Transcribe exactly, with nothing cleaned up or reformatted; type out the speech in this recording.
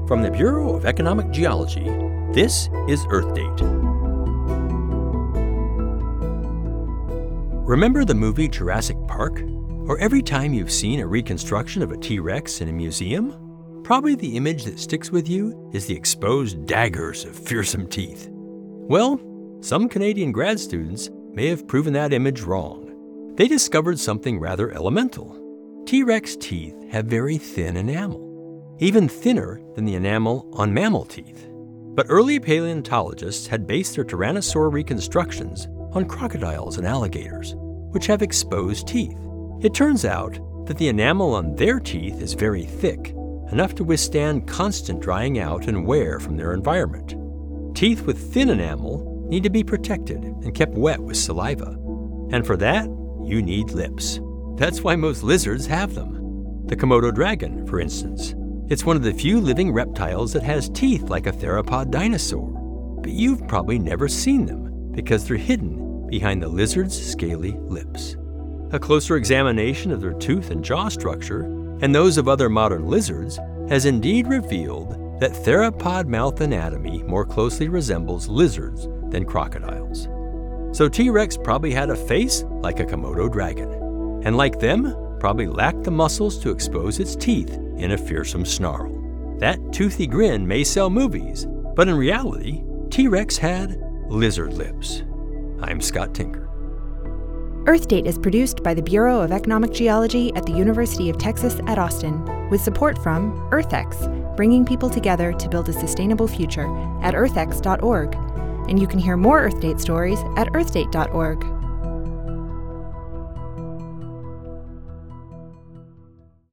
From the Bureau of Economic Geology, this is Earth Date. Remember the movie Jurassic Park? Or every time you've seen a reconstruction of a T-Rex in a museum? Probably the image that sticks with you is the exposed daggers of fearsome teeth. Well, some Canadian grad students may have proven that image wrong. They discovered something rather elemental. T-Rex teeth have very thin enamel, even thinner than the enamel on mammal teeth. But early paleontologists had based their tyrannosaur reconstructions on crocodiles and alligators, which have exposed teeth. It turns out that the enamel on their teeth is very thick, enough to withstand constant drying out and wear from their environment. Teeth with thin enamel need to be protected and kept wet with saliva. And for that, you need lips. That's why most lizards have them. The Komodo dragon, for instance. It's one of the few living reptiles that has teeth like a theropod dinosaur. But you've probably never seen them because they're hidden behind the lizard's scaly lips. A closer examination of their tooth and jaw structure, and those of other modern lizards, has indeed revealed that theropod mouth anatomy more closely resembles lizards than crocodiles. So T-Rex probably had a face like a Komodo dragon, and like them, probably lacked the muscles to expose its teeth in a fearsome snarl. That toothy grin may sell movies, but in reality, T-Rex had lizard lips. I'm Scott Tinker. Earth Date is produced by the Bureau of Economic Geology at the University of Texas at Austin, with support from EarthX, bringing people together to build a sustainable future at earth x dot org. And you can hear more Earth Date stories at earth date dot org.